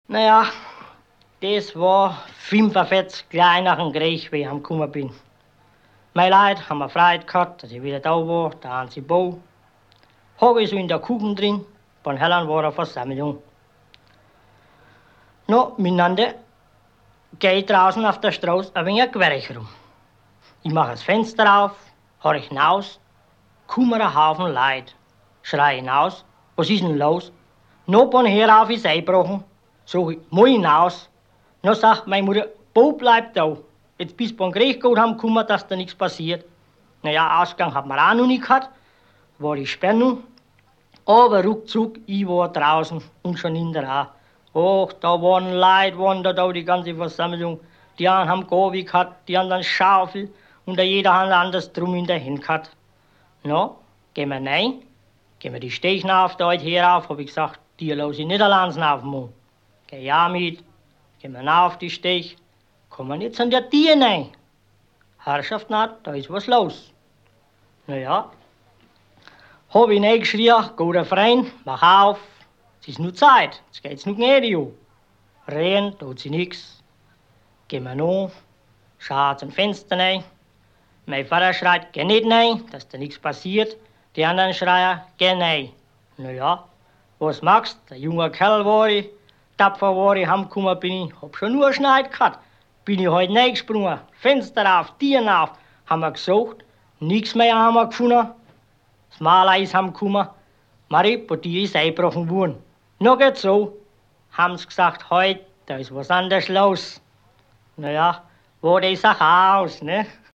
Naja, das war 45 gleich nach dem Krieg, wie ich gekommen bin. Meine Leute haben mir Freude gehabt, dass ich wieder da war, da haben sie Bau. Hab ich so in der Kuchen drin, von Hellern war eine Versammlung. No, miteinander geh ich draußen auf der Straße ein wenig querig rum. Ich mache das Fenster auf, horch hinaus, kommen ein Haufen Leute. Schrei hinaus, was ist denn los? No, von hier auf ist eingebrochen. Sag ich, muss hinaus. No, sagt meine Mutter, Bo, bleib da. Jetzt bis beim Gerichtsgut haben gekommen, dass da nichts passiert. Naja, Ausgang hat man auch noch nicht gehabt. War die Sperrung. Aber ruckzuck, ich war draußen und schon in der A. Och, da waren Leute, waren da die ganze Versammlung. Die einen haben Gabi gehabt, die anderen Schaufel und jeder hat anders drum in der Hand gehabt. No, gehen wir rein, gehen wir die Steichen auf, da heute herauf, hab ich gesagt, die lasse ich nicht allein auf den Mund. Geh ja mit, gehen wir auf die Steich, kommen jetzt an der Tier rein. Herrschaft naht, da ist was los. Naja, hab ich reingeschrien, guter Freund, mach auf, es ist nur Zeit, jetzt geht's nur gnädig an. Reden tut sie nix. Gehen wir noch, schaut zum Fenster rein. Mein Vater schreit, geh nicht rein, dass da nichts passiert. Die anderen schreien, geh rein. Naja, was machst? Der junge Kerl war ich, tapfer war ich, heimgekommen bin ich, hab schon nur Schneid gehabt. Bin ich heute reingesprungen, Fenster auf, Tieren auf, haben wir gesucht, nichts mehr haben wir gefunden. Das Maler ist heimgekommen, Marie, bei dir ist eingebrochen worden. Noch geht's so, haben sie gesagt, heute, da ist was anderes los. Naja, war die Sache aus, ne?